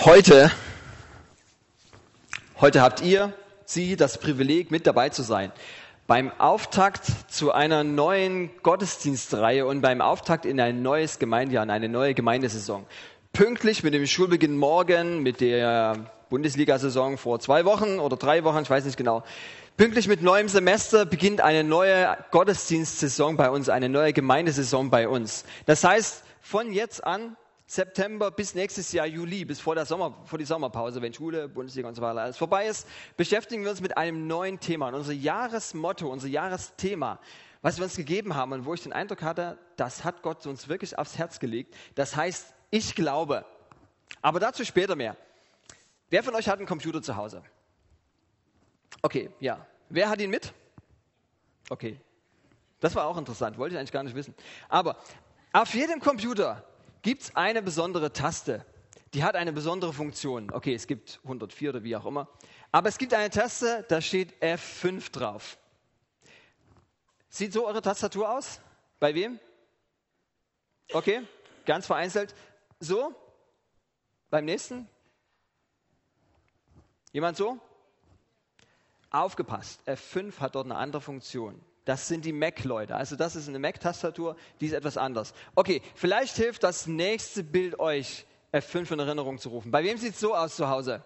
Heute habt ihr, Sie, das Privileg, mit dabei zu sein. Beim Auftakt zu einer neuen Gottesdienstreihe und beim Auftakt in ein neues Gemeindejahr, in eine neue Gemeindesaison. Pünktlich mit dem Schulbeginn morgen, mit der Bundesliga-Saison vor 2 Wochen oder 3 Wochen, ich weiß nicht genau. Pünktlich mit neuem Semester beginnt eine neue Gottesdienstsaison bei uns, eine neue Gemeindesaison bei uns. Das heißt, von jetzt an, September bis nächstes Jahr Juli, bis vor die Sommerpause, wenn Schule, Bundesliga und so weiter alles vorbei ist, beschäftigen wir uns mit einem neuen Thema. Und unser Jahresmotto, unser Jahresthema, was wir uns gegeben haben und wo ich den Eindruck hatte, das hat Gott uns wirklich aufs Herz gelegt, das heißt, ich glaube. Aber dazu später mehr. Wer von euch hat einen Computer zu Hause? Okay, ja. Wer hat ihn mit? Okay. Das war auch interessant, wollte ich eigentlich gar nicht wissen. Aber auf jedem Computer gibt es eine besondere Taste. Die hat eine besondere Funktion. Okay, es gibt 104 oder wie auch immer. Aber es gibt eine Taste, da steht F5 drauf. Sieht so eure Tastatur aus? Bei wem? Okay, ganz vereinzelt. So? Beim nächsten? Jemand so? Aufgepasst, F5 hat dort eine andere Funktion. Das sind die Mac-Leute. Also das ist eine Mac-Tastatur, die ist etwas anders. Okay, vielleicht hilft das nächste Bild euch, F5 in Erinnerung zu rufen. Bei wem sieht es so aus zu Hause?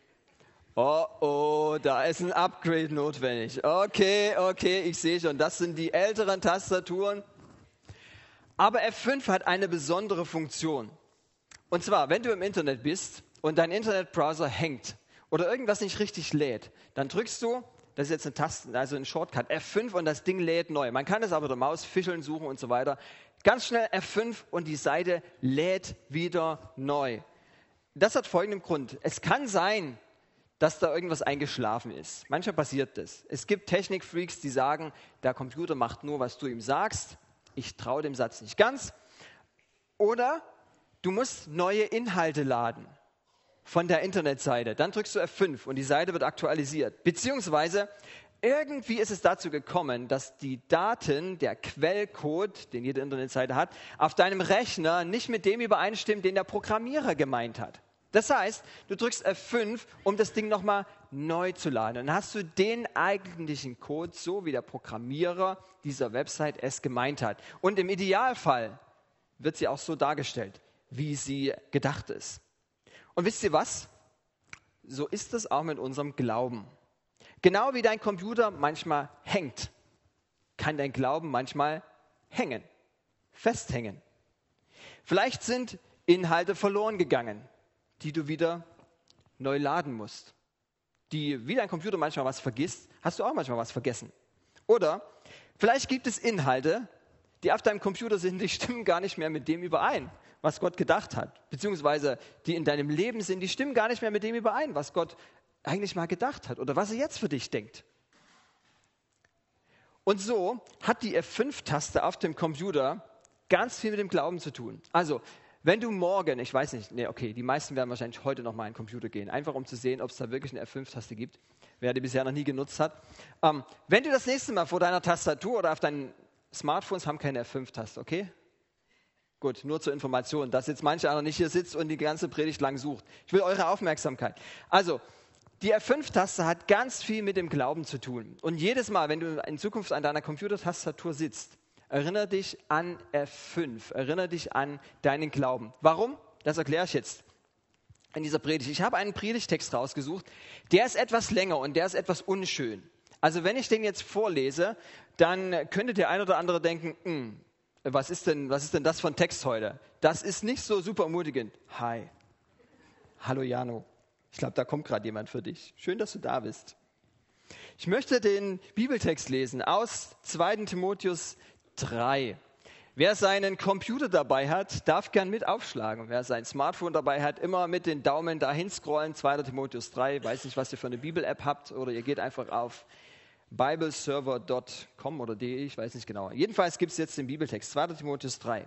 Oh, da ist ein Upgrade notwendig. Okay, ich sehe schon, das sind die älteren Tastaturen. Aber F5 hat eine besondere Funktion. Und zwar, wenn du im Internet bist und dein Internetbrowser hängt oder irgendwas nicht richtig lädt, dann drückst du, das ist jetzt eine Taste, also ein Shortcut, F5 und das Ding lädt neu. Man kann es aber mit der Maus fischeln, suchen und so weiter. Ganz schnell F5 und die Seite lädt wieder neu. Das hat folgenden Grund. Es kann sein, dass da irgendwas eingeschlafen ist. Manchmal passiert das. Es gibt Technikfreaks, die sagen, der Computer macht nur, was du ihm sagst. Ich traue dem Satz nicht ganz. Oder du musst neue Inhalte laden von der Internetseite. Dann drückst du F5 und die Seite wird aktualisiert. Beziehungsweise irgendwie ist es dazu gekommen, dass die Daten, der Quellcode, den jede Internetseite hat, auf deinem Rechner nicht mit dem übereinstimmt, den der Programmierer gemeint hat. Das heißt, du drückst F5, um das Ding nochmal neu zu laden. Dann hast du den eigentlichen Code, so wie der Programmierer dieser Website es gemeint hat. Und im Idealfall wird sie auch so dargestellt, wie sie gedacht ist. Und wisst ihr was? So ist es auch mit unserem Glauben. Genau wie dein Computer manchmal hängt, kann dein Glauben manchmal hängen, festhängen. Vielleicht sind Inhalte verloren gegangen, die du wieder neu laden musst. Wie dein Computer manchmal was vergisst, hast du auch manchmal was vergessen. Oder vielleicht gibt es Inhalte, die auf deinem Computer sind, die stimmen gar nicht mehr mit dem überein, was Gott gedacht hat. Beziehungsweise die in deinem Leben sind, die stimmen gar nicht mehr mit dem überein, was Gott eigentlich mal gedacht hat oder was er jetzt für dich denkt. Und so hat die F5-Taste auf dem Computer ganz viel mit dem Glauben zu tun. Also, wenn du morgen, ich weiß nicht, die meisten werden wahrscheinlich heute noch mal in den Computer gehen, einfach um zu sehen, ob es da wirklich eine F5-Taste gibt, wer die bisher noch nie genutzt hat. Wenn du das nächste Mal vor deiner Tastatur oder auf deinen Smartphones haben keine F5-Taste, okay? Gut, nur zur Information, dass jetzt manch einer nicht hier sitzt und die ganze Predigt lang sucht. Ich will eure Aufmerksamkeit. Also, die F5-Taste hat ganz viel mit dem Glauben zu tun. Und jedes Mal, wenn du in Zukunft an deiner Computertastatur sitzt, erinnere dich an F5, erinnere dich an deinen Glauben. Warum? Das erkläre ich jetzt in dieser Predigt. Ich habe einen Predigtext rausgesucht, der ist etwas länger und der ist etwas unschön. Also wenn ich den jetzt vorlese, dann könnte der ein oder andere denken, was ist denn das für ein Text heute? Das ist nicht so super ermutigend. Hi. Hallo Jano. Ich glaube, da kommt gerade jemand für dich. Schön, dass du da bist. Ich möchte den Bibeltext lesen aus 2. Timotheus 3. Wer seinen Computer dabei hat, darf gern mit aufschlagen. Wer sein Smartphone dabei hat, immer mit den Daumen dahin scrollen. 2. Timotheus 3. Weiß nicht, was ihr für eine Bibel-App habt. Oder ihr geht einfach auf bibleserver.com oder de, ich weiß nicht genau. Jedenfalls gibt es jetzt den Bibeltext, 2. Timotheus 3.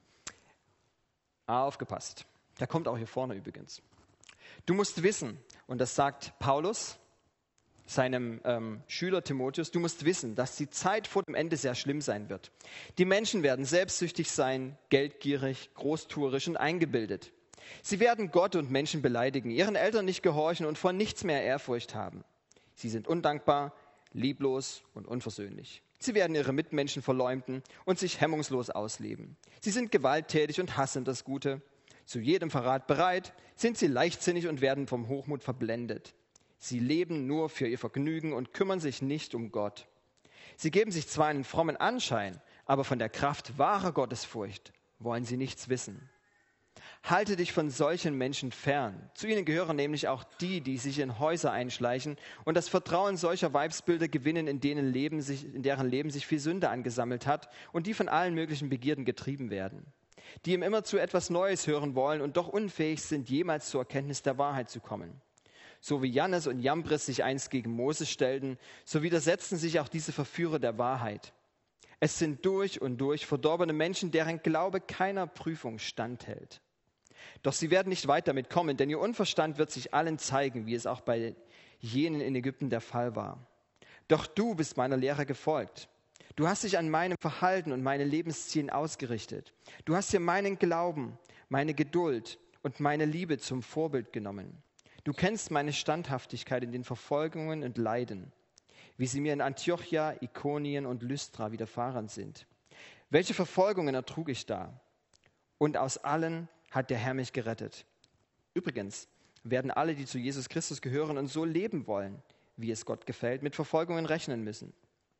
Aufgepasst. Der kommt auch hier vorne übrigens. Du musst wissen, und das sagt Paulus seinem Schüler Timotheus, du musst wissen, dass die Zeit vor dem Ende sehr schlimm sein wird. Die Menschen werden selbstsüchtig sein, geldgierig, großtuerisch und eingebildet. Sie werden Gott und Menschen beleidigen, ihren Eltern nicht gehorchen und vor nichts mehr Ehrfurcht haben. Sie sind undankbar, lieblos und unversöhnlich. Sie werden ihre Mitmenschen verleumden und sich hemmungslos ausleben. Sie sind gewalttätig und hassen das Gute. Zu jedem Verrat bereit, sind sie leichtsinnig und werden vom Hochmut verblendet. Sie leben nur für ihr Vergnügen und kümmern sich nicht um Gott. Sie geben sich zwar einen frommen Anschein, aber von der Kraft wahrer Gottesfurcht wollen sie nichts wissen. Halte dich von solchen Menschen fern. Zu ihnen gehören nämlich auch die sich in Häuser einschleichen und das Vertrauen solcher Weibsbilder gewinnen, in deren Leben sich viel Sünde angesammelt hat und die von allen möglichen Begierden getrieben werden. Die im Immerzu etwas Neues hören wollen und doch unfähig sind, jemals zur Erkenntnis der Wahrheit zu kommen. So wie Jannes und Jambres sich einst gegen Moses stellten, so widersetzen sich auch diese Verführer der Wahrheit. Es sind durch und durch verdorbene Menschen, deren Glaube keiner Prüfung standhält. Doch sie werden nicht weit damit kommen, denn ihr Unverstand wird sich allen zeigen, wie es auch bei jenen in Ägypten der Fall war. Doch du bist meiner Lehre gefolgt. Du hast dich an meinem Verhalten und meine Lebenszielen ausgerichtet. Du hast dir meinen Glauben, meine Geduld und meine Liebe zum Vorbild genommen. Du kennst meine Standhaftigkeit in den Verfolgungen und Leiden, wie sie mir in Antiochia, Ikonien und Lystra widerfahren sind. Welche Verfolgungen ertrug ich da? Und aus allen hat der Herr mich gerettet. Übrigens werden alle, die zu Jesus Christus gehören und so leben wollen, wie es Gott gefällt, mit Verfolgungen rechnen müssen.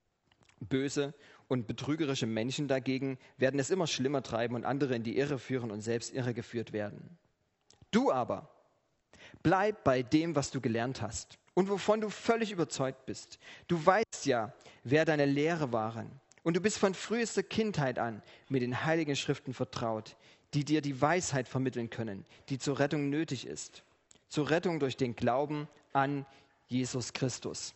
Böse und betrügerische Menschen dagegen werden es immer schlimmer treiben und andere in die Irre führen und selbst irregeführt werden. Du aber, bleib bei dem, was du gelernt hast und wovon du völlig überzeugt bist. Du weißt ja, wer deine Lehrer waren. Und du bist von frühester Kindheit an mit den Heiligen Schriften vertraut, die dir die Weisheit vermitteln können, die zur Rettung nötig ist. Zur Rettung durch den Glauben an Jesus Christus.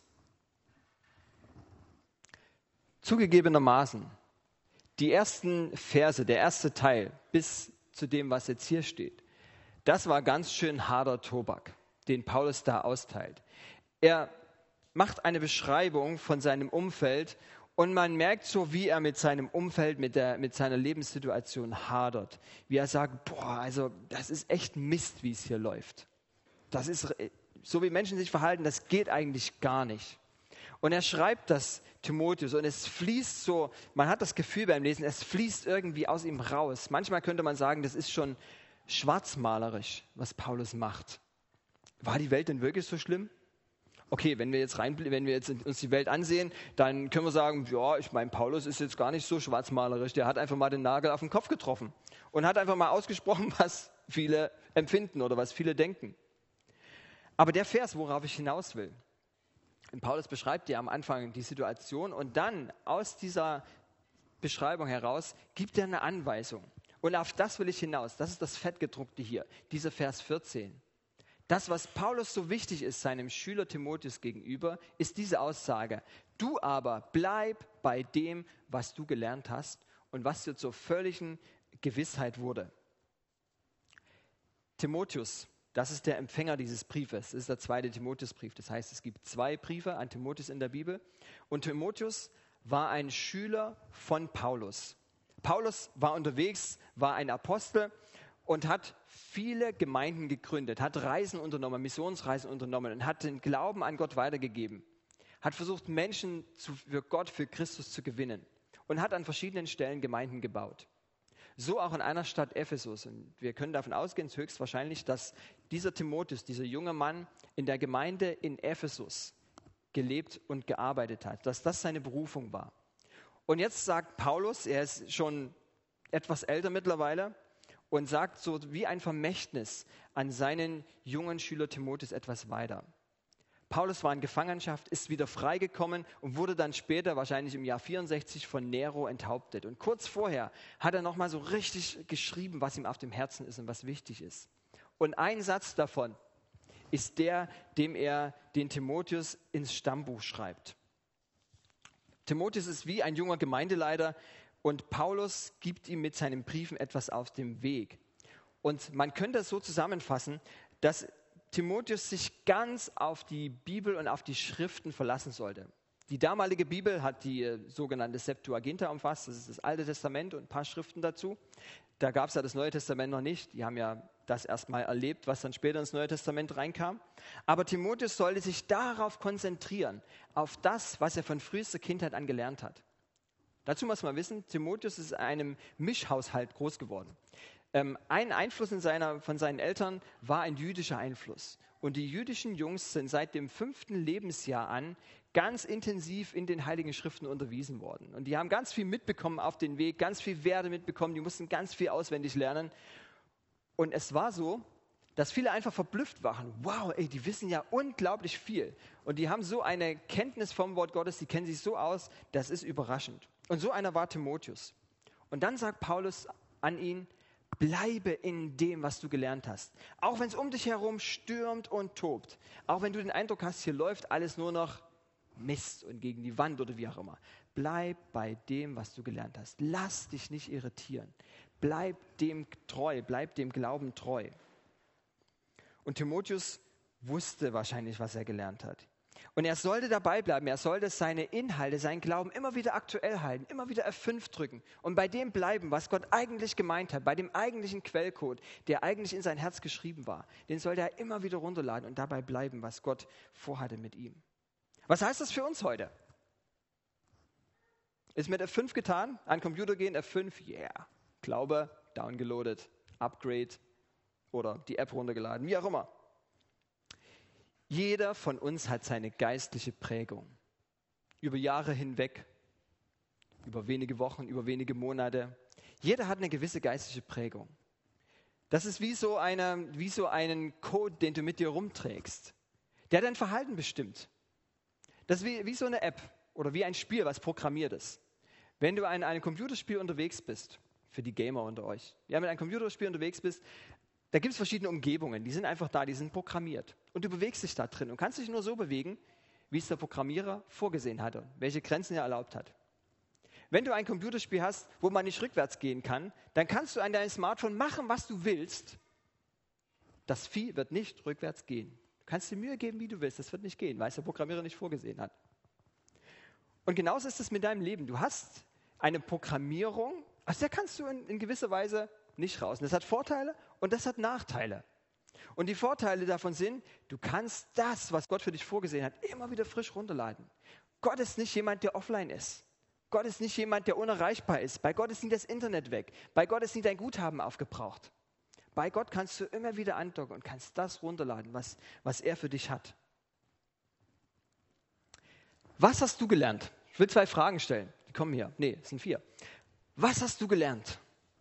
Zugegebenermaßen, die ersten Verse, der erste Teil, bis zu dem, was jetzt hier steht, das war ganz schön harter Tobak, den Paulus da austeilt. Er macht eine Beschreibung von seinem Umfeld und man merkt so, wie er mit seinem Umfeld, mit seiner Lebenssituation hadert. Wie er sagt, also das ist echt Mist, wie es hier läuft. Das ist, so wie Menschen sich verhalten, das geht eigentlich gar nicht. Und er schreibt das Timotheus und es fließt so, man hat das Gefühl beim Lesen, es fließt irgendwie aus ihm raus. Manchmal könnte man sagen, das ist schon schwarzmalerisch, was Paulus macht. War die Welt denn wirklich so schlimm? Okay, wenn wir jetzt uns die Welt ansehen, dann können wir sagen, ja, ich meine, Paulus ist jetzt gar nicht so schwarzmalerisch. Der hat einfach mal den Nagel auf den Kopf getroffen und hat einfach mal ausgesprochen, was viele empfinden oder was viele denken. Aber der Vers, worauf ich hinaus will, und Paulus beschreibt ja am Anfang die Situation und dann aus dieser Beschreibung heraus gibt er eine Anweisung. Und auf das will ich hinaus. Das ist das Fettgedruckte hier, dieser Vers 14. Das, was Paulus so wichtig ist seinem Schüler Timotheus gegenüber, ist diese Aussage. Du aber bleib bei dem, was du gelernt hast und was dir zur völligen Gewissheit wurde. Timotheus, das ist der Empfänger dieses Briefes. Das ist der zweite Timotheusbrief. Das heißt, es gibt 2 Briefe an Timotheus in der Bibel. Und Timotheus war ein Schüler von Paulus. Paulus war unterwegs, war ein Apostel und hat viele Gemeinden gegründet, hat Reisen unternommen, Missionsreisen unternommen und hat den Glauben an Gott weitergegeben. Hat versucht, Menschen für Gott, für Christus zu gewinnen und hat an verschiedenen Stellen Gemeinden gebaut. So auch in einer Stadt Ephesus. Und wir können davon ausgehen, höchstwahrscheinlich, dass dieser Timotheus, dieser junge Mann in der Gemeinde in Ephesus gelebt und gearbeitet hat, dass das seine Berufung war. Und jetzt sagt Paulus, er ist schon etwas älter mittlerweile, und sagt so wie ein Vermächtnis an seinen jungen Schüler Timotheus etwas weiter. Paulus war in Gefangenschaft, ist wieder freigekommen und wurde dann später, wahrscheinlich im Jahr 64, von Nero enthauptet. Und kurz vorher hat er nochmal so richtig geschrieben, was ihm auf dem Herzen ist und was wichtig ist. Und ein Satz davon ist der, dem er den Timotheus ins Stammbuch schreibt. Timotheus ist wie ein junger Gemeindeleiter und Paulus gibt ihm mit seinen Briefen etwas auf dem Weg. Und man könnte es so zusammenfassen, dass Timotheus sich ganz auf die Bibel und auf die Schriften verlassen sollte. Die damalige Bibel hat die sogenannte Septuaginta umfasst, das ist das Alte Testament und ein paar Schriften dazu. Da gab es ja das Neue Testament noch nicht, die haben ja das erstmal erlebt, was dann später ins Neue Testament reinkam. Aber Timotheus sollte sich darauf konzentrieren, auf das, was er von frühester Kindheit an gelernt hat. Dazu muss man wissen, Timotheus ist in einem Mischhaushalt groß geworden. Ein Einfluss von seinen Eltern war ein jüdischer Einfluss. Und die jüdischen Jungs sind seit dem 5. Lebensjahr an ganz intensiv in den Heiligen Schriften unterwiesen worden. Und die haben ganz viel mitbekommen auf den Weg, ganz viel Werte mitbekommen, die mussten ganz viel auswendig lernen. Und es war so, dass viele einfach verblüfft waren. Wow, ey, die wissen ja unglaublich viel. Und die haben so eine Kenntnis vom Wort Gottes, die kennen sich so aus, das ist überraschend. Und so einer war Timotheus. Und dann sagt Paulus an ihn, bleibe in dem, was du gelernt hast. Auch wenn es um dich herum stürmt und tobt. Auch wenn du den Eindruck hast, hier läuft alles nur noch Mist und gegen die Wand oder wie auch immer. Bleib bei dem, was du gelernt hast. Lass dich nicht irritieren. Bleib dem treu, bleib dem Glauben treu. Und Timotheus wusste wahrscheinlich, was er gelernt hat. Und er sollte dabei bleiben, er sollte seine Inhalte, seinen Glauben immer wieder aktuell halten, immer wieder F5 drücken und bei dem bleiben, was Gott eigentlich gemeint hat, bei dem eigentlichen Quellcode, der eigentlich in sein Herz geschrieben war. Den sollte er immer wieder runterladen und dabei bleiben, was Gott vorhatte mit ihm. Was heißt das für uns heute? Ist mit F5 getan? An den Computer gehen, F5, yeah. Glaube, downgeloadet, Upgrade oder die App runtergeladen, wie auch immer. Jeder von uns hat seine geistliche Prägung. Über Jahre hinweg, über wenige Wochen, über wenige Monate. Jeder hat eine gewisse geistliche Prägung. Das ist wie so einen Code, den du mit dir rumträgst, der dein Verhalten bestimmt. Das ist wie so eine App oder wie ein Spiel, was programmiert ist. Wenn du in einem Computerspiel unterwegs bist, für die Gamer unter euch, wenn du in einem Computerspiel unterwegs bist, da gibt es verschiedene Umgebungen, die sind einfach da, die sind programmiert. Und du bewegst dich da drin und kannst dich nur so bewegen, wie es der Programmierer vorgesehen hatte, welche Grenzen er erlaubt hat. Wenn du ein Computerspiel hast, wo man nicht rückwärts gehen kann, dann kannst du an deinem Smartphone machen, was du willst. Das Vieh wird nicht rückwärts gehen. Du kannst dir Mühe geben, wie du willst, das wird nicht gehen, weil es der Programmierer nicht vorgesehen hat. Und genauso ist es mit deinem Leben. Du hast eine Programmierung, aus der kannst du in gewisser Weise nicht raus. Und das hat Vorteile und das hat Nachteile. Und die Vorteile davon sind, du kannst das, was Gott für dich vorgesehen hat, immer wieder frisch runterladen. Gott ist nicht jemand, der offline ist. Gott ist nicht jemand, der unerreichbar ist. Bei Gott ist nie das Internet weg. Bei Gott ist nie dein Guthaben aufgebraucht. Bei Gott kannst du immer wieder andocken und kannst das runterladen, was er für dich hat. Was hast du gelernt? Ich will 2 Fragen stellen. Die kommen hier. Nee, es sind 4. Was hast du gelernt?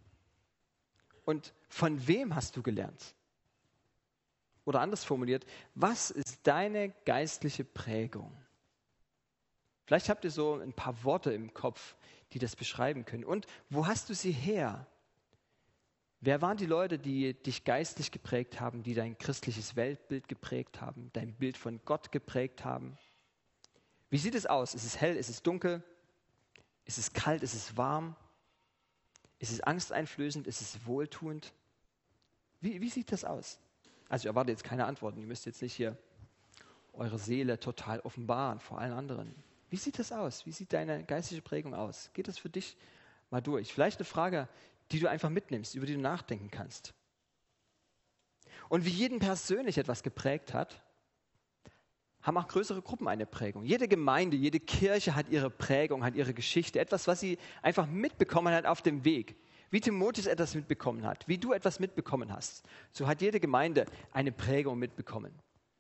Und von wem hast du gelernt? Oder anders formuliert, was ist deine geistliche Prägung? Vielleicht habt ihr so ein paar Worte im Kopf, die das beschreiben können. Und wo hast du sie her? Wer waren die Leute, die dich geistlich geprägt haben, die dein christliches Weltbild geprägt haben, dein Bild von Gott geprägt haben? Wie sieht es aus? Ist es hell? Ist es dunkel? Ist es kalt? Ist es warm? Ist es angsteinflößend? Ist es wohltuend? Wie sieht das aus? Also ich erwarte jetzt keine Antworten. Ihr müsst jetzt nicht hier eure Seele total offenbaren vor allen anderen. Wie sieht das aus? Wie sieht deine geistliche Prägung aus? Geht das für dich mal durch? Vielleicht eine Frage, die du einfach mitnimmst, über die du nachdenken kannst. Und wie jeden persönlich etwas geprägt hat, haben auch größere Gruppen eine Prägung. Jede Gemeinde, jede Kirche hat ihre Prägung, hat ihre Geschichte, etwas, was sie einfach mitbekommen hat auf dem Weg. Wie Timotheus etwas mitbekommen hat, wie du etwas mitbekommen hast, so hat jede Gemeinde eine Prägung mitbekommen.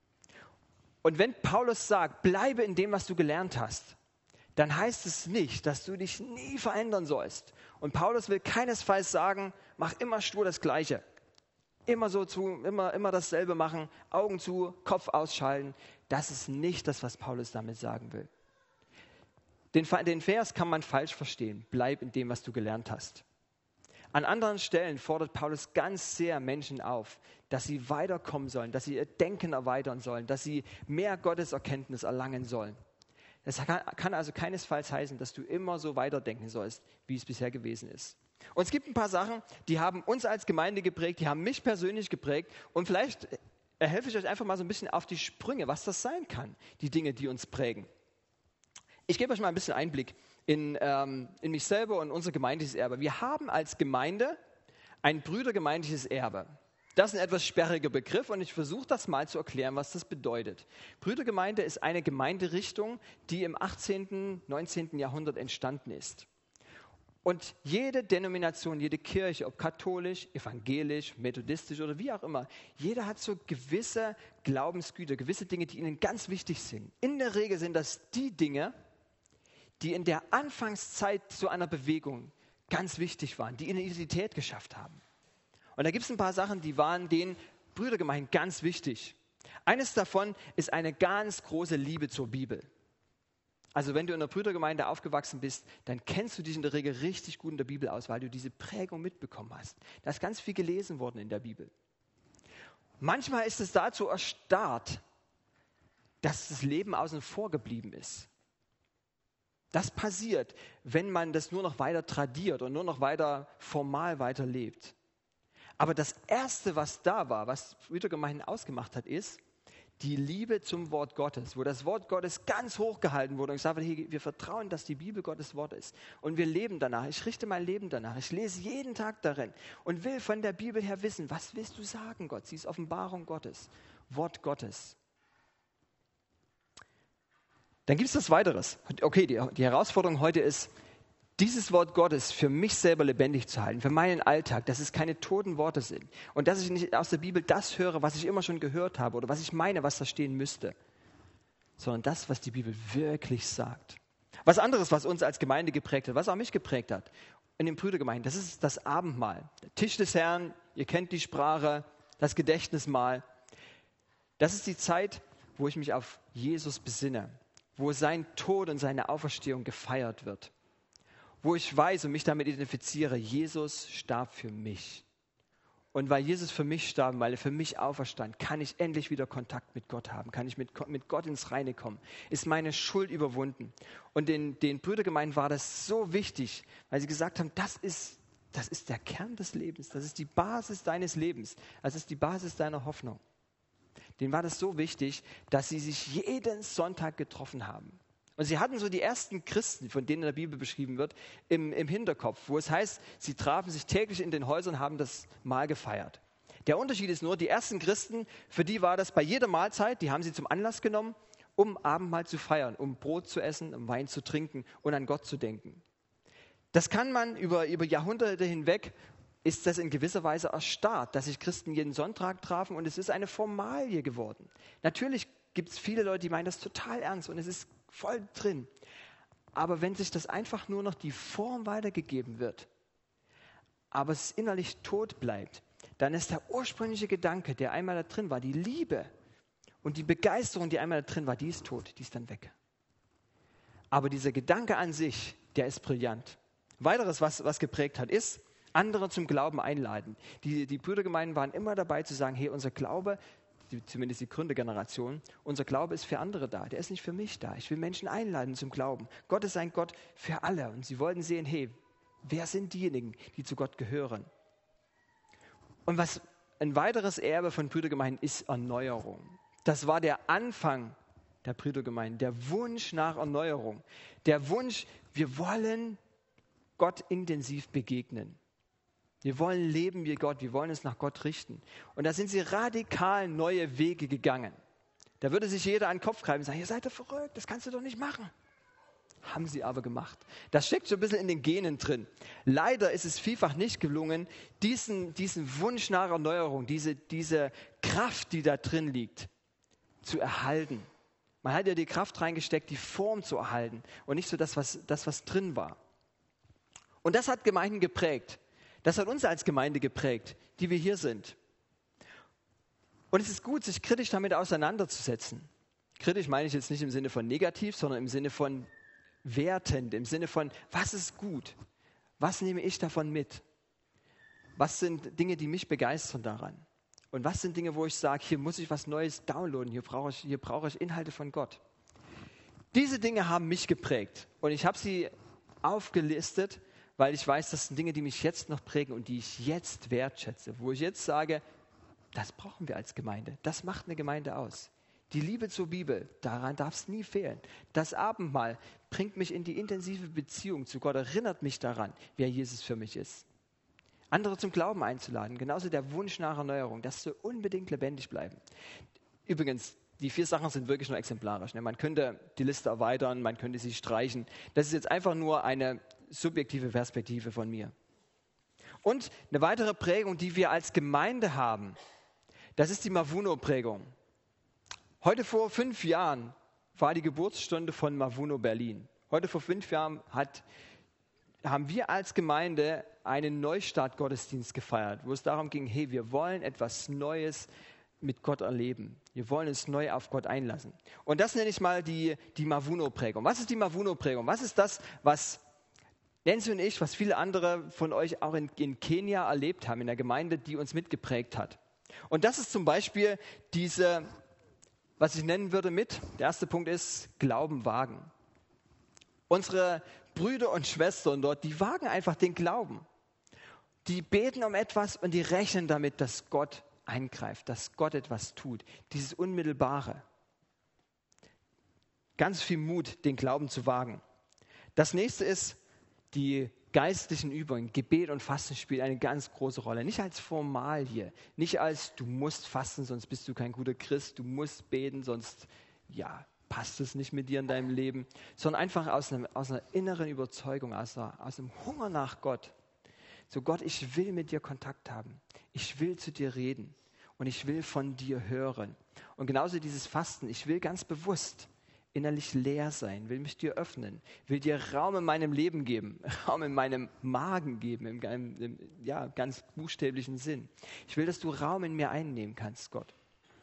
Und wenn Paulus sagt, bleibe in dem, was du gelernt hast, dann heißt es nicht, dass du dich nie verändern sollst. Und Paulus will keinesfalls sagen, mach immer stur das Gleiche. Immer dasselbe machen, Augen zu, Kopf ausschalten. Das ist nicht das, was Paulus damit sagen will. Den Vers kann man falsch verstehen. Bleib in dem, was du gelernt hast. An anderen Stellen fordert Paulus ganz sehr Menschen auf, dass sie weiterkommen sollen, dass sie ihr Denken erweitern sollen, dass sie mehr Gotteserkenntnis erlangen sollen. Das kann also keinesfalls heißen, dass du immer so weiterdenken sollst, wie es bisher gewesen ist. Und es gibt ein paar Sachen, die haben uns als Gemeinde geprägt, die haben mich persönlich geprägt und vielleicht helfe ich euch einfach mal so ein bisschen auf die Sprünge, was das sein kann, die Dinge, die uns prägen. Ich gebe euch mal ein bisschen Einblick in mich selber und unser gemeindliches Erbe. Wir haben als Gemeinde ein brüdergemeindliches Erbe. Das ist ein etwas sperriger Begriff und ich versuche das mal zu erklären, was das bedeutet. Brüdergemeinde ist eine Gemeinderichtung, die im 18., 19. Jahrhundert entstanden ist. Und jede Denomination, jede Kirche, ob katholisch, evangelisch, methodistisch oder wie auch immer, jeder hat so gewisse Glaubensgüter, gewisse Dinge, die ihnen ganz wichtig sind. In der Regel sind das die Dinge, die in der Anfangszeit zu einer Bewegung ganz wichtig waren, die ihnen Identität geschafft haben. Und da gibt es ein paar Sachen, die waren den Brüdergemeinden ganz wichtig. Eines davon ist eine ganz große Liebe zur Bibel. Also wenn du in einer Brüdergemeinde aufgewachsen bist, dann kennst du dich in der Regel richtig gut in der Bibel aus, weil du diese Prägung mitbekommen hast. Da ist ganz viel gelesen worden in der Bibel. Manchmal ist es dazu erstarrt, dass das Leben außen vor geblieben ist. Das passiert, wenn man das nur noch weiter tradiert und nur noch weiter formal weiterlebt. Aber das Erste, was da war, was Brüdergemeinden ausgemacht hat, ist die Liebe zum Wort Gottes, wo das Wort Gottes ganz hoch gehalten wurde und gesagt wurde, hey, wir vertrauen, dass die Bibel Gottes Wort ist und wir leben danach. Ich richte mein Leben danach. Ich lese jeden Tag darin und will von der Bibel her wissen, was willst du sagen, Gott? Sie ist Offenbarung Gottes, Wort Gottes. Dann gibt es das Weiteres. Okay, die Herausforderung heute ist, dieses Wort Gottes für mich selber lebendig zu halten, für meinen Alltag, dass es keine toten Worte sind und dass ich nicht aus der Bibel das höre, was ich immer schon gehört habe oder was ich meine, was da stehen müsste, sondern das, was die Bibel wirklich sagt. Was anderes, was uns als Gemeinde geprägt hat, was auch mich geprägt hat in den Brüdergemeinden, das ist das Abendmahl. Der Tisch des Herrn, ihr kennt die Sprache, das Gedächtnismahl. Das ist die Zeit, wo ich mich auf Jesus besinne, wo sein Tod und seine Auferstehung gefeiert wird. Wo ich weiß und mich damit identifiziere, Jesus starb für mich. Und weil Jesus für mich starb, weil er für mich auferstand, kann ich endlich wieder Kontakt mit Gott haben, kann ich mit Gott ins Reine kommen, ist meine Schuld überwunden. Und den Brüdergemeinden war das so wichtig, weil sie gesagt haben, das ist der Kern des Lebens, das ist die Basis deines Lebens, das ist die Basis deiner Hoffnung. Denen war das so wichtig, dass sie sich jeden Sonntag getroffen haben. Und sie hatten so die ersten Christen, von denen in der Bibel beschrieben wird, im Hinterkopf, wo es heißt, sie trafen sich täglich in den Häusern und haben das Mahl gefeiert. Der Unterschied ist nur, die ersten Christen, für die war das bei jeder Mahlzeit, die haben sie zum Anlass genommen, um Abendmahl zu feiern, um Brot zu essen, um Wein zu trinken und an Gott zu denken. Das kann man über Jahrhunderte hinweg, ist das in gewisser Weise erstarrt, dass sich Christen jeden Sonntag trafen und es ist eine Formalie geworden. Natürlich gibt es viele Leute, die meinen das total ernst und es ist voll drin. Aber wenn sich das einfach nur noch die Form weitergegeben wird, aber es innerlich tot bleibt, dann ist der ursprüngliche Gedanke, der einmal da drin war, die Liebe und die Begeisterung, die einmal da drin war, die ist tot, die ist dann weg. Aber dieser Gedanke an sich, der ist brillant. Weiteres, was geprägt hat, ist, andere zum Glauben einladen. Die Brüdergemeinden waren immer dabei zu sagen, hey, unser Glaube, zumindest die Gründergeneration, unser Glaube ist für andere da, der ist nicht für mich da. Ich will Menschen einladen zum Glauben. Gott ist ein Gott für alle und sie wollten sehen, hey, wer sind diejenigen, die zu Gott gehören? Und was ein weiteres Erbe von Brüdergemeinden ist Erneuerung. Das war der Anfang der Brüdergemeinden, der Wunsch nach Erneuerung. Der Wunsch, wir wollen Gott intensiv begegnen. Wir wollen leben wie Gott, wir wollen es nach Gott richten. Und da sind sie radikal neue Wege gegangen. Da würde sich jeder an den Kopf greifen und sagen, ihr seid doch verrückt, das kannst du doch nicht machen. Haben sie aber gemacht. Das steckt so ein bisschen in den Genen drin. Leider ist es vielfach nicht gelungen, diesen Wunsch nach Erneuerung, diese Kraft, die da drin liegt, zu erhalten. Man hat ja die Kraft reingesteckt, die Form zu erhalten und nicht so das, was drin war. Und das hat Gemeinden geprägt. Das hat uns als Gemeinde geprägt, die wir hier sind. Und es ist gut, sich kritisch damit auseinanderzusetzen. Kritisch meine ich jetzt nicht im Sinne von negativ, sondern im Sinne von wertend, im Sinne von, was ist gut? Was nehme ich davon mit? Was sind Dinge, die mich begeistern daran? Und was sind Dinge, wo ich sage, hier muss ich was Neues downloaden, hier brauche ich Inhalte von Gott. Diese Dinge haben mich geprägt und ich habe sie aufgelistet, weil ich weiß, das sind Dinge, die mich jetzt noch prägen und die ich jetzt wertschätze, wo ich jetzt sage, das brauchen wir als Gemeinde, das macht eine Gemeinde aus. Die Liebe zur Bibel, daran darf es nie fehlen. Das Abendmahl, bringt mich in die intensive Beziehung zu Gott, erinnert mich daran, wer Jesus für mich ist. Andere zum Glauben einzuladen, genauso der Wunsch nach Erneuerung, das soll unbedingt lebendig bleiben. Übrigens, die 4 Sachen sind wirklich nur exemplarisch. Man könnte die Liste erweitern, man könnte sie streichen. Das ist jetzt einfach nur eine subjektive Perspektive von mir. Und eine weitere Prägung, die wir als Gemeinde haben, das ist die Mavuno-Prägung. Heute vor 5 Jahren war die Geburtsstunde von Mavuno Berlin. Heute vor 5 Jahren haben wir als Gemeinde einen Neustart-Gottesdienst gefeiert, wo es darum ging, hey, wir wollen etwas Neues mit Gott erleben. Wir wollen uns neu auf Gott einlassen. Und das nenne ich mal die Mavuno-Prägung. Was ist die Mavuno-Prägung? Was ist das, was Nancy und ich, was viele andere von euch auch in Kenia erlebt haben, in der Gemeinde, die uns mitgeprägt hat? Und das ist zum Beispiel diese, was ich nennen würde der erste Punkt ist, Glauben wagen. Unsere Brüder und Schwestern dort, die wagen einfach den Glauben. Die beten um etwas und die rechnen damit, dass Gott eingreift, dass Gott etwas tut. Dieses Unmittelbare. Ganz viel Mut, den Glauben zu wagen. Das nächste ist, die geistlichen Übungen, Gebet und Fasten spielen eine ganz große Rolle. Nicht als Formalie, nicht als du musst fasten, sonst bist du kein guter Christ, du musst beten, sonst passt es nicht mit dir in deinem Leben, sondern einfach aus einer inneren Überzeugung, aus einem Hunger nach Gott. So Gott, ich will mit dir Kontakt haben, ich will zu dir reden und ich will von dir hören. Und genauso dieses Fasten, ich will ganz bewusst innerlich leer sein, will mich dir öffnen, will dir Raum in meinem Leben geben, Raum in meinem Magen geben, im ganz buchstäblichen Sinn. Ich will, dass du Raum in mir einnehmen kannst, Gott.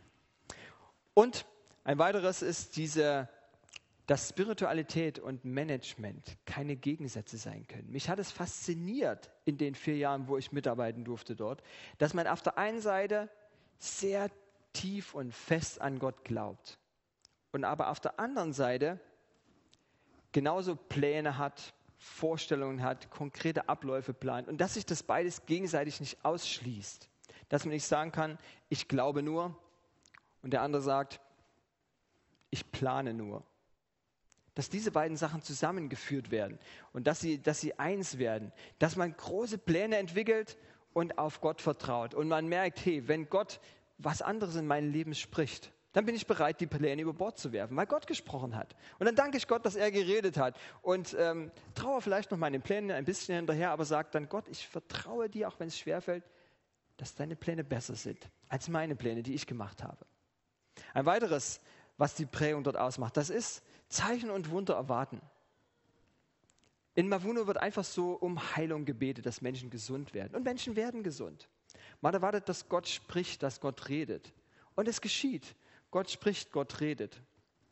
Und ein weiteres ist dass Spiritualität und Management keine Gegensätze sein können. Mich hat es fasziniert in den 4 Jahren, wo ich mitarbeiten durfte dort, dass man auf der einen Seite sehr tief und fest an Gott glaubt und aber auf der anderen Seite genauso Pläne hat, Vorstellungen hat, konkrete Abläufe plant und dass sich das beides gegenseitig nicht ausschließt. Dass man nicht sagen kann, ich glaube nur und der andere sagt, ich plane nur. Dass diese beiden Sachen zusammengeführt werden und dass sie eins werden. Dass man große Pläne entwickelt und auf Gott vertraut. Und man merkt, hey, wenn Gott was anderes in mein Leben spricht, dann bin ich bereit, die Pläne über Bord zu werfen, weil Gott gesprochen hat. Und dann danke ich Gott, dass er geredet hat. Und traue vielleicht noch meinen Plänen ein bisschen hinterher, aber sage dann, Gott, ich vertraue dir, auch wenn es schwerfällt, dass deine Pläne besser sind als meine Pläne, die ich gemacht habe. Ein weiteres, was die Prägung dort ausmacht, das ist Zeichen und Wunder erwarten. In Mavuno wird einfach so um Heilung gebetet, dass Menschen gesund werden. Und Menschen werden gesund. Man erwartet, dass Gott spricht, dass Gott redet. Und es geschieht. Gott spricht, Gott redet.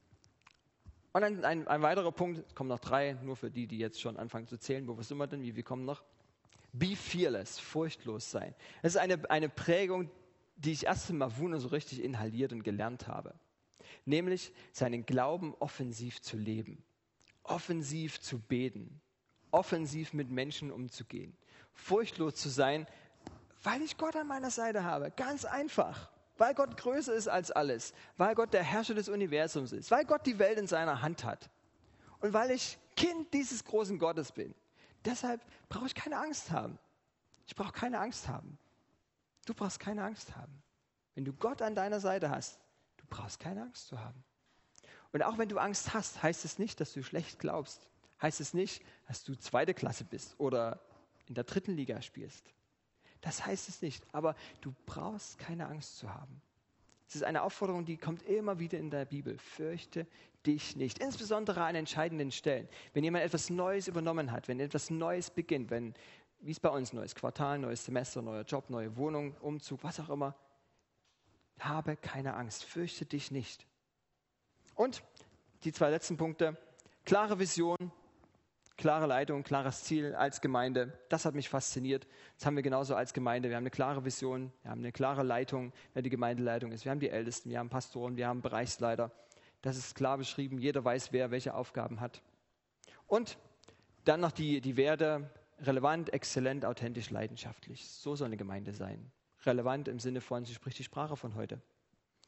Und ein weiterer Punkt, es kommen noch 3, nur für die jetzt schon anfangen zu zählen, wo sind wir denn, wie kommen noch? Be fearless, furchtlos sein. Das ist eine Prägung, die ich erst in Mavuno so richtig inhaliert und gelernt habe. Nämlich seinen Glauben offensiv zu leben, offensiv zu beten, offensiv mit Menschen umzugehen, furchtlos zu sein, weil ich Gott an meiner Seite habe. Ganz einfach. Weil Gott größer ist als alles, weil Gott der Herrscher des Universums ist, weil Gott die Welt in seiner Hand hat und weil ich Kind dieses großen Gottes bin. Deshalb brauche ich keine Angst haben. Ich brauche keine Angst haben. Du brauchst keine Angst haben. Wenn du Gott an deiner Seite hast, du brauchst keine Angst zu haben. Und auch wenn du Angst hast, heißt es nicht, dass du schlecht glaubst. Heißt es nicht, dass du 2. Klasse bist oder in der 3. Liga spielst. Das heißt es nicht, aber du brauchst keine Angst zu haben. Es ist eine Aufforderung, die kommt immer wieder in der Bibel. Fürchte dich nicht, insbesondere an entscheidenden Stellen. Wenn jemand etwas Neues übernommen hat, wenn etwas Neues beginnt, wie es bei uns, neues Quartal, neues Semester, neuer Job, neue Wohnung, Umzug, was auch immer, habe keine Angst, fürchte dich nicht. Und die 2 letzten Punkte, klare Vision, klare Leitung, klares Ziel als Gemeinde, das hat mich fasziniert. Das haben wir genauso als Gemeinde. Wir haben eine klare Vision, wir haben eine klare Leitung, wer die Gemeindeleitung ist. Wir haben die Ältesten, wir haben Pastoren, wir haben Bereichsleiter. Das ist klar beschrieben, jeder weiß, wer welche Aufgaben hat. Und dann noch die Werte, relevant, exzellent, authentisch, leidenschaftlich. So soll eine Gemeinde sein. Relevant im Sinne von, sie spricht die Sprache von heute.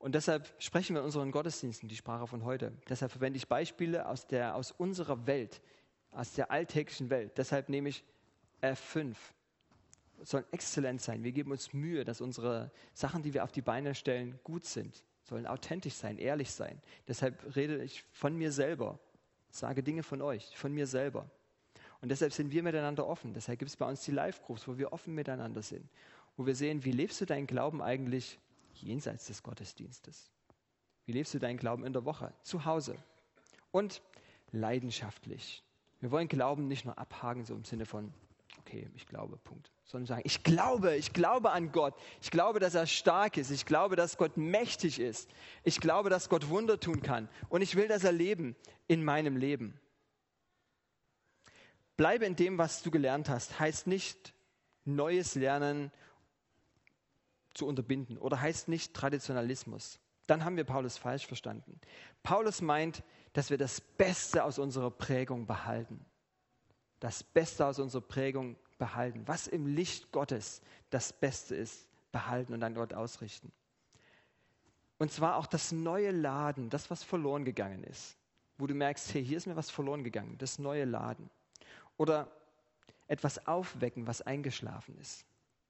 Und deshalb sprechen wir in unseren Gottesdiensten die Sprache von heute. Deshalb verwende ich Beispiele aus unserer Welt, aus der alltäglichen Welt. Deshalb nehme ich F5. Sollen exzellent sein. Wir geben uns Mühe, dass unsere Sachen, die wir auf die Beine stellen, gut sind. Sollen authentisch sein, ehrlich sein. Deshalb rede ich von mir selber. Sage Dinge von euch, von mir selber. Und deshalb sind wir miteinander offen. Deshalb gibt es bei uns die Live-Groups, wo wir offen miteinander sind. Wo wir sehen, wie lebst du deinen Glauben eigentlich jenseits des Gottesdienstes? Wie lebst du deinen Glauben in der Woche, zu Hause? Und leidenschaftlich. Wir wollen Glauben nicht nur abhaken, so im Sinne von, okay, ich glaube, Punkt. Sondern sagen, ich glaube an Gott. Ich glaube, dass er stark ist. Ich glaube, dass Gott mächtig ist. Ich glaube, dass Gott Wunder tun kann. Und ich will das erleben in meinem Leben. Bleibe in dem, was du gelernt hast. Heißt nicht, neues Lernen zu unterbinden. Oder heißt nicht Traditionalismus. Dann haben wir Paulus falsch verstanden. Paulus meint, dass wir das Beste aus unserer Prägung behalten. Das Beste aus unserer Prägung behalten. Was im Licht Gottes das Beste ist, behalten und an Gott ausrichten. Und zwar auch das neue Laden, das, was verloren gegangen ist. Wo du merkst, hey, hier ist mir was verloren gegangen. Das neue Laden. Oder etwas aufwecken, was eingeschlafen ist.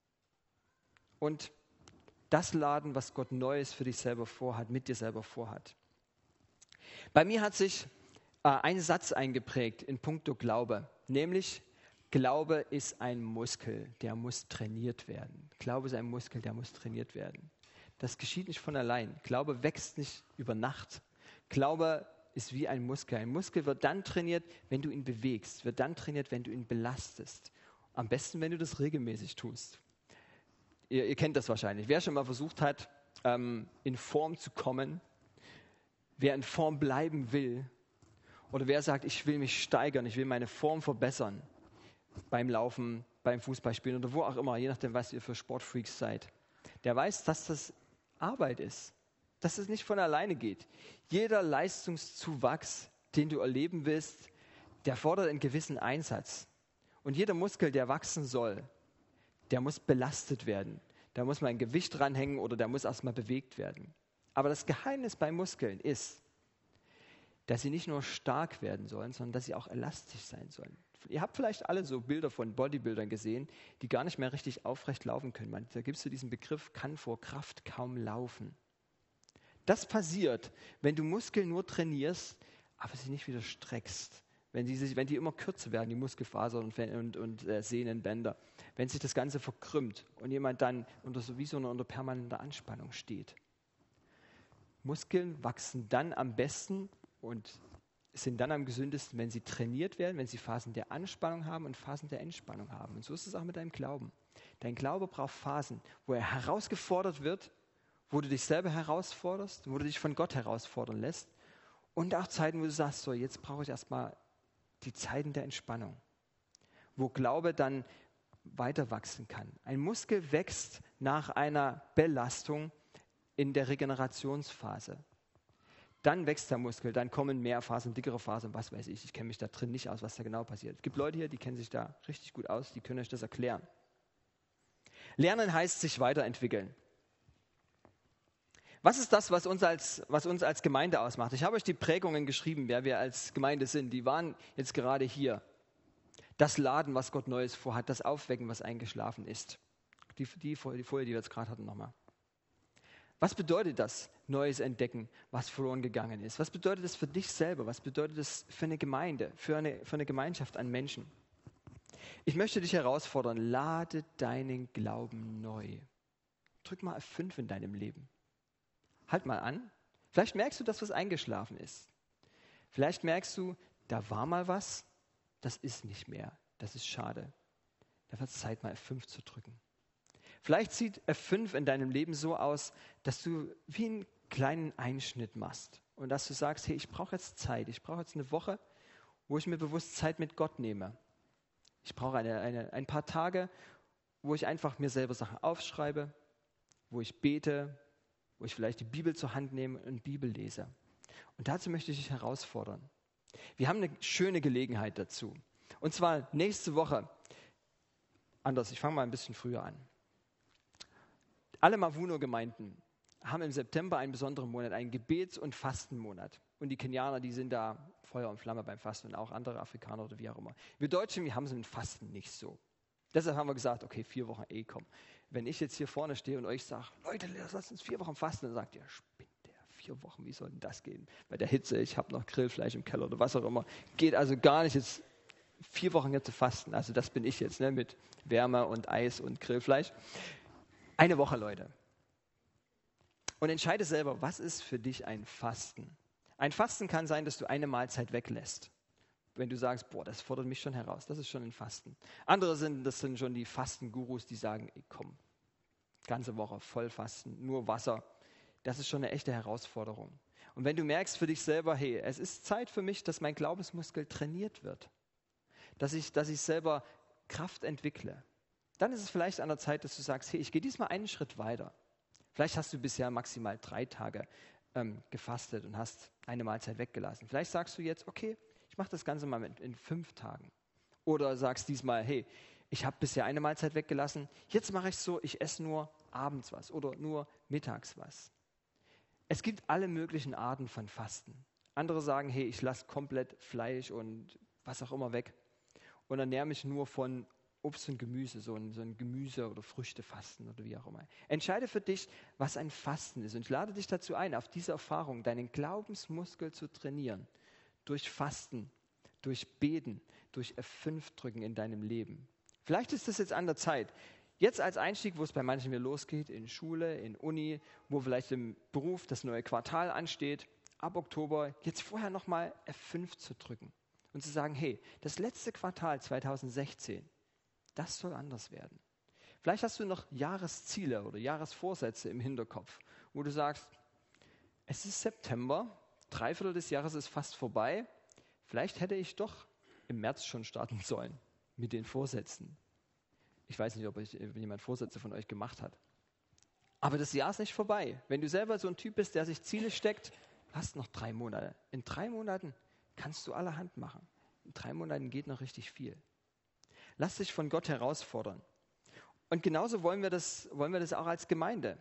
Und das Laden, was Gott Neues für dich selber vorhat, mit dir selber vorhat. Bei mir hat sich ein Satz eingeprägt in puncto Glaube, nämlich Glaube ist ein Muskel, der muss trainiert werden. Glaube ist ein Muskel, der muss trainiert werden. Das geschieht nicht von allein. Glaube wächst nicht über Nacht. Glaube ist wie ein Muskel. Ein Muskel wird dann trainiert, wenn du ihn bewegst, wird dann trainiert, wenn du ihn belastest. Am besten, wenn du das regelmäßig tust. Ihr kennt das wahrscheinlich. Wer schon mal versucht hat, in Form zu kommen, wer in Form bleiben will, oder wer sagt, ich will mich steigern, ich will meine Form verbessern, beim Laufen, beim Fußballspielen oder wo auch immer, je nachdem, was ihr für Sportfreaks seid, der weiß, dass das Arbeit ist, dass es nicht von alleine geht. Jeder Leistungszuwachs, den du erleben willst, der fordert einen gewissen Einsatz. Und jeder Muskel, der wachsen soll, der muss belastet werden. Da muss mal ein Gewicht dranhängen oder der muss erstmal bewegt werden. Aber das Geheimnis bei Muskeln ist, dass sie nicht nur stark werden sollen, sondern dass sie auch elastisch sein sollen. Ihr habt vielleicht alle so Bilder von Bodybuildern gesehen, die gar nicht mehr richtig aufrecht laufen können. Da gibt es so diesen Begriff, kann vor Kraft kaum laufen. Das passiert, wenn du Muskeln nur trainierst, aber sie nicht wieder streckst. Wenn die immer kürzer werden, die Muskelfasern und Sehnenbänder. Wenn sich das Ganze verkrümmt und jemand dann unter permanenter Anspannung steht. Muskeln wachsen dann am besten und sind dann am gesündesten, wenn sie trainiert werden, wenn sie Phasen der Anspannung haben und Phasen der Entspannung haben. Und so ist es auch mit deinem Glauben. Dein Glaube braucht Phasen, wo er herausgefordert wird, wo du dich selber herausforderst, wo du dich von Gott herausfordern lässt. Und auch Zeiten, wo du sagst, so jetzt brauche ich erstmal die Zeiten der Entspannung, wo Glaube dann weiter wachsen kann. Ein Muskel wächst nach einer Belastung in der Regenerationsphase. Dann wächst der Muskel, dann kommen mehr Phasen, dickere Phasen, was weiß ich. Ich kenne mich da drin nicht aus, was da genau passiert. Es gibt Leute hier, die kennen sich da richtig gut aus, die können euch das erklären. Lernen heißt sich weiterentwickeln. Was ist das, was uns als Gemeinde ausmacht? Ich habe euch die Prägungen geschrieben, wer wir als Gemeinde sind. Die waren jetzt gerade hier. Das Laden, was Gott Neues vorhat, das Aufwecken, was eingeschlafen ist. Die Folie, die wir jetzt gerade hatten, nochmal. Was bedeutet das, Neues entdecken, was verloren gegangen ist? Was bedeutet das für dich selber? Was bedeutet das für eine Gemeinde, für eine Gemeinschaft an Menschen? Ich möchte dich herausfordern, lade deinen Glauben neu. Drück mal F5 in deinem Leben. Halt mal an. Vielleicht merkst du, dass was eingeschlafen ist. Vielleicht merkst du, da war mal was, das ist nicht mehr. Das ist schade. Da wird es Zeit, mal F5 zu drücken. Vielleicht sieht F5 in deinem Leben so aus, dass du wie einen kleinen Einschnitt machst und dass du sagst, hey, ich brauche jetzt Zeit, ich brauche jetzt eine Woche, wo ich mir bewusst Zeit mit Gott nehme. Ich brauche ein paar Tage, wo ich einfach mir selber Sachen aufschreibe, wo ich bete, wo ich vielleicht die Bibel zur Hand nehme und Bibel lese. Und dazu möchte ich dich herausfordern. Wir haben eine schöne Gelegenheit dazu. Und zwar nächste Woche. Anders, ich fange mal ein bisschen früher an. Alle Mavuno-Gemeinden haben im September einen besonderen Monat, einen Gebets- und Fastenmonat. Und die Kenianer, die sind da Feuer und Flamme beim Fasten und auch andere Afrikaner oder wie auch immer. Wir Deutschen, wir haben es mit Fasten nicht so. Deshalb haben wir gesagt, okay, 4 Wochen, komm. Wenn ich jetzt hier vorne stehe und euch sage, Leute, lasst uns 4 Wochen fasten, dann sagt ihr, spinnt der, 4 Wochen, wie soll denn das gehen? Bei der Hitze, ich habe noch Grillfleisch im Keller oder was auch immer. Geht also gar nicht, jetzt 4 Wochen jetzt zu fasten. Also das bin ich jetzt, ne, mit Wärme und Eis und Grillfleisch. 1 Woche, Leute. Und entscheide selber, was ist für dich ein Fasten? Ein Fasten kann sein, dass du eine Mahlzeit weglässt. Wenn du sagst, boah, das fordert mich schon heraus, das ist schon ein Fasten. Das sind schon die Fastengurus, die sagen, komm, ganze Woche voll fasten, nur Wasser. Das ist schon eine echte Herausforderung. Und wenn du merkst für dich selber, hey, es ist Zeit für mich, dass mein Glaubensmuskel trainiert wird, dass ich selber Kraft entwickle, dann ist es vielleicht an der Zeit, dass du sagst, hey, ich gehe diesmal einen Schritt weiter. Vielleicht hast du bisher maximal 3 Tage gefastet und hast eine Mahlzeit weggelassen. Vielleicht sagst du jetzt, okay, ich mache das Ganze mal in 5 Tagen. Oder sagst diesmal, hey, ich habe bisher eine Mahlzeit weggelassen, jetzt mache ich es so, ich esse nur abends was oder nur mittags was. Es gibt alle möglichen Arten von Fasten. Andere sagen, hey, ich lasse komplett Fleisch und was auch immer weg und ernähre mich nur von Obst und Gemüse, so ein Gemüse- oder Früchtefasten oder wie auch immer. Entscheide für dich, was ein Fasten ist. Und ich lade dich dazu ein, auf diese Erfahrung, deinen Glaubensmuskel zu trainieren. Durch Fasten, durch Beten, durch F5-Drücken in deinem Leben. Vielleicht ist das jetzt an der Zeit. Jetzt als Einstieg, wo es bei manchen wieder losgeht, in Schule, in Uni, wo vielleicht im Beruf das neue Quartal ansteht, ab Oktober, jetzt vorher nochmal F5 zu drücken und zu sagen, hey, das letzte Quartal 2016, das soll anders werden. Vielleicht hast du noch Jahresziele oder Jahresvorsätze im Hinterkopf, wo du sagst, es ist September, 3/4 des Jahres ist fast vorbei, vielleicht hätte ich doch im März schon starten sollen mit den Vorsätzen. Ich weiß nicht, ob jemand Vorsätze von euch gemacht hat. Aber das Jahr ist nicht vorbei. Wenn du selber so ein Typ bist, der sich Ziele steckt, hast noch 3 Monate. In 3 Monaten kannst du allerhand machen. In 3 Monaten geht noch richtig viel. Lass dich von Gott herausfordern. Und genauso wollen wir das auch als Gemeinde.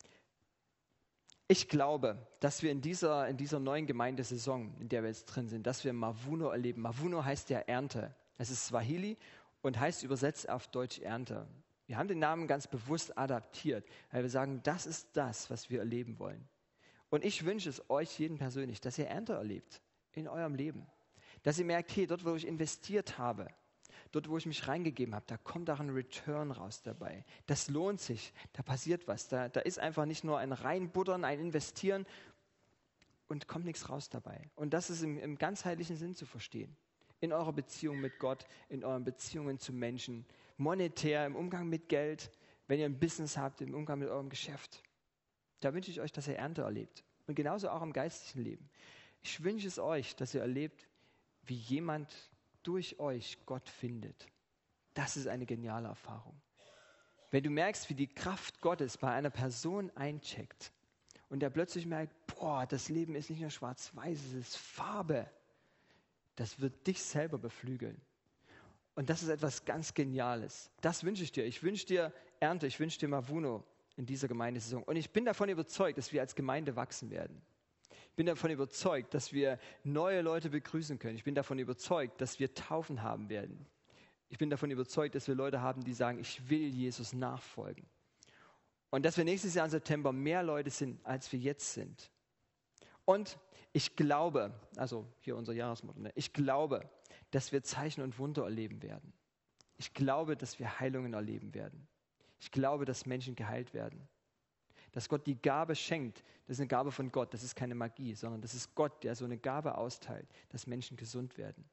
Ich glaube, dass wir in dieser neuen Gemeindesaison, in der wir jetzt drin sind, dass wir Mavuno erleben. Mavuno heißt ja Ernte. Es ist Swahili und heißt übersetzt auf Deutsch Ernte. Wir haben den Namen ganz bewusst adaptiert, weil wir sagen, das ist das, was wir erleben wollen. Und ich wünsche es euch jeden persönlich, dass ihr Ernte erlebt in eurem Leben. Dass ihr merkt, hey, dort, wo ich investiert habe, dort, wo ich mich reingegeben habe, da kommt auch ein Return raus dabei. Das lohnt sich, da passiert was. Da ist einfach nicht nur ein Reinbuttern, ein Investieren und kommt nichts raus dabei. Und das ist im ganzheitlichen Sinn zu verstehen. In eurer Beziehung mit Gott, in euren Beziehungen zu Menschen, monetär, im Umgang mit Geld, wenn ihr ein Business habt, im Umgang mit eurem Geschäft. Da wünsche ich euch, dass ihr Ernte erlebt. Und genauso auch im geistlichen Leben. Ich wünsche es euch, dass ihr erlebt, wie jemand durch euch Gott findet. Das ist eine geniale Erfahrung. Wenn du merkst, wie die Kraft Gottes bei einer Person eincheckt und der plötzlich merkt, boah, das Leben ist nicht nur schwarz-weiß, es ist Farbe. Das wird dich selber beflügeln. Und das ist etwas ganz Geniales. Das wünsche ich dir. Ich wünsche dir Ernte, ich wünsche dir Mavuno in dieser Gemeindesaison. Und ich bin davon überzeugt, dass wir als Gemeinde wachsen werden. Ich bin davon überzeugt, dass wir neue Leute begrüßen können. Ich bin davon überzeugt, dass wir Taufen haben werden. Ich bin davon überzeugt, dass wir Leute haben, die sagen, ich will Jesus nachfolgen. Und dass wir nächstes Jahr im September mehr Leute sind, als wir jetzt sind. Und ich glaube, also hier unser Jahresmotto, ich glaube, dass wir Zeichen und Wunder erleben werden. Ich glaube, dass wir Heilungen erleben werden. Ich glaube, dass Menschen geheilt werden. Dass Gott die Gabe schenkt, das ist eine Gabe von Gott, das ist keine Magie, sondern das ist Gott, der so eine Gabe austeilt, dass Menschen gesund werden.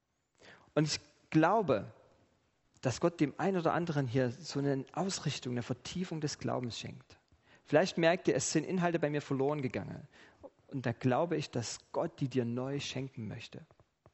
Und ich glaube, dass Gott dem einen oder anderen hier so eine Ausrichtung, eine Vertiefung des Glaubens schenkt. Vielleicht merkt ihr, es sind Inhalte bei mir verloren gegangen. Und da glaube ich, dass Gott die dir neu schenken möchte.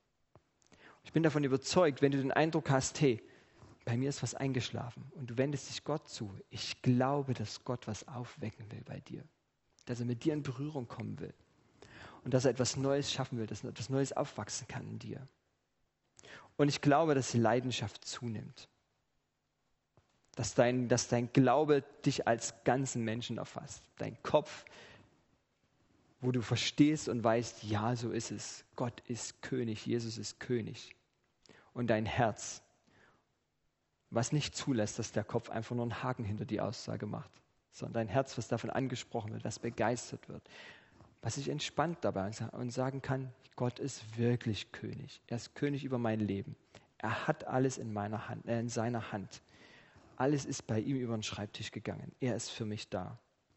Ich bin davon überzeugt, wenn du den Eindruck hast, hey, bei mir ist was eingeschlafen und du wendest dich Gott zu. Ich glaube, dass Gott was aufwecken will bei dir. Dass er mit dir in Berührung kommen will. Und dass er etwas Neues schaffen will, dass etwas Neues aufwachsen kann in dir. Und ich glaube, dass die Leidenschaft zunimmt. dass dein Glaube dich als ganzen Menschen erfasst. Dein Kopf, wo du verstehst und weißt, ja, so ist es. Gott ist König, Jesus ist König. Und dein Herz, was nicht zulässt, dass der Kopf einfach nur einen Haken hinter die Aussage macht, sondern dein Herz, was davon angesprochen wird, was begeistert wird, was sich entspannt dabei und sagen kann, Gott ist wirklich König. Er ist König über mein Leben. Er hat alles in seiner Hand. Alles ist bei ihm über den Schreibtisch gegangen. Er ist für mich da.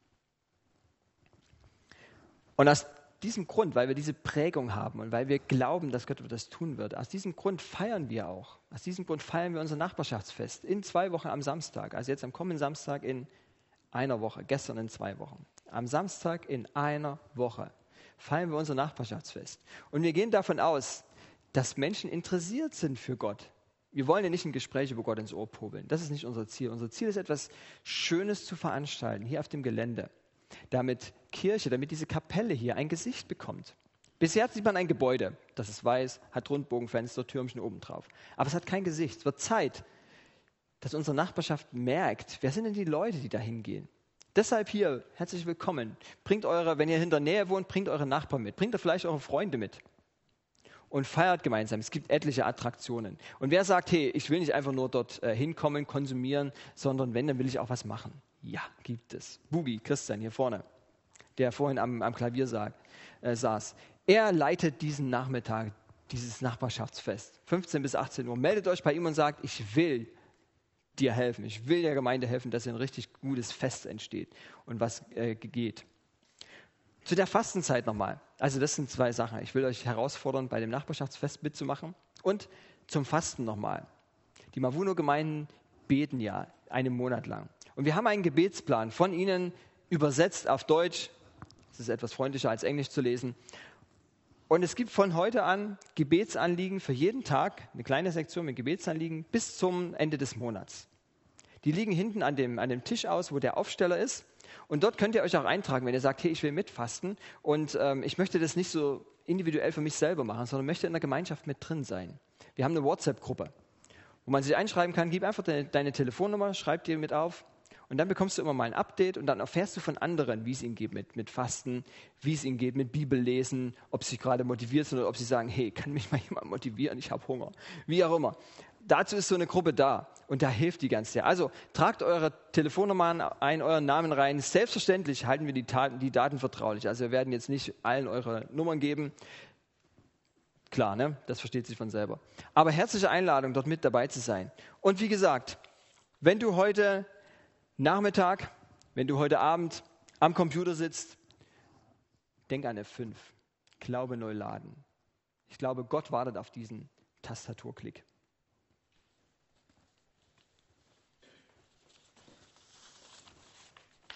Und aus diesem Grund, weil wir diese Prägung haben und weil wir glauben, dass Gott das tun wird, aus diesem Grund feiern wir auch. Aus diesem Grund feiern wir unser Nachbarschaftsfest in 2 Wochen am Samstag. Also jetzt am kommenden Samstag in einer Woche, gestern in 2 Wochen. Am Samstag in einer Woche feiern wir unser Nachbarschaftsfest. Und wir gehen davon aus, dass Menschen interessiert sind für Gott. Wir wollen ja nicht ein Gespräch über Gott ins Ohr popeln. Das ist nicht unser Ziel. Unser Ziel ist, etwas Schönes zu veranstalten, hier auf dem Gelände, damit diese Kapelle hier ein Gesicht bekommt. Bisher sieht man ein Gebäude, das ist weiß, hat Rundbogenfenster, Türmchen oben drauf. Aber es hat kein Gesicht. Es wird Zeit, dass unsere Nachbarschaft merkt, wer sind denn die Leute, die da hingehen. Deshalb hier, herzlich willkommen. Wenn ihr in der Nähe wohnt, bringt eure Nachbarn mit. Bringt da vielleicht eure Freunde mit. Und feiert gemeinsam. Es gibt etliche Attraktionen. Und wer sagt, hey, ich will nicht einfach nur dort hinkommen, konsumieren, sondern wenn, dann will ich auch was machen. Ja, gibt es. Bugi, Christian hier vorne, der vorhin am Klavier saß. Er leitet diesen Nachmittag, dieses Nachbarschaftsfest. 15 bis 18 Uhr. Meldet euch bei ihm und sagt, ich will dir helfen. Ich will der Gemeinde helfen, dass ein richtig gutes Fest entsteht und was geht. Zu der Fastenzeit nochmal. Also das sind 2 Sachen. Ich will euch herausfordern, bei dem Nachbarschaftsfest mitzumachen. Und zum Fasten nochmal. Die Mavuno-Gemeinden beten ja einen Monat lang. Und wir haben einen Gebetsplan von ihnen übersetzt auf Deutsch. Das ist etwas freundlicher als Englisch zu lesen. Und es gibt von heute an Gebetsanliegen für jeden Tag, eine kleine Sektion mit Gebetsanliegen bis zum Ende des Monats. Die liegen hinten an dem Tisch aus, wo der Aufsteller ist. Und dort könnt ihr euch auch eintragen, wenn ihr sagt, hey, ich will mitfasten und ich möchte das nicht so individuell für mich selber machen, sondern möchte in der Gemeinschaft mit drin sein. Wir haben eine WhatsApp-Gruppe, wo man sich einschreiben kann, gib einfach deine Telefonnummer, schreib dir mit auf und dann bekommst du immer mal ein Update und dann erfährst du von anderen, wie es ihnen geht mit Fasten, wie es ihnen geht mit Bibellesen, ob sie gerade motiviert sind oder ob sie sagen, hey, kann mich mal jemand motivieren, ich habe Hunger, wie auch immer. Dazu ist so eine Gruppe da und da hilft die ganz sehr. Also tragt eure Telefonnummern ein, euren Namen rein. Selbstverständlich halten wir die Daten vertraulich. Also wir werden jetzt nicht allen eure Nummern geben. Klar, ne? Das versteht sich von selber. Aber herzliche Einladung, dort mit dabei zu sein. Und wie gesagt, wenn du heute Nachmittag, wenn du heute Abend am Computer sitzt, denk an F5. Glaube neu laden. Ich glaube, Gott wartet auf diesen Tastaturklick.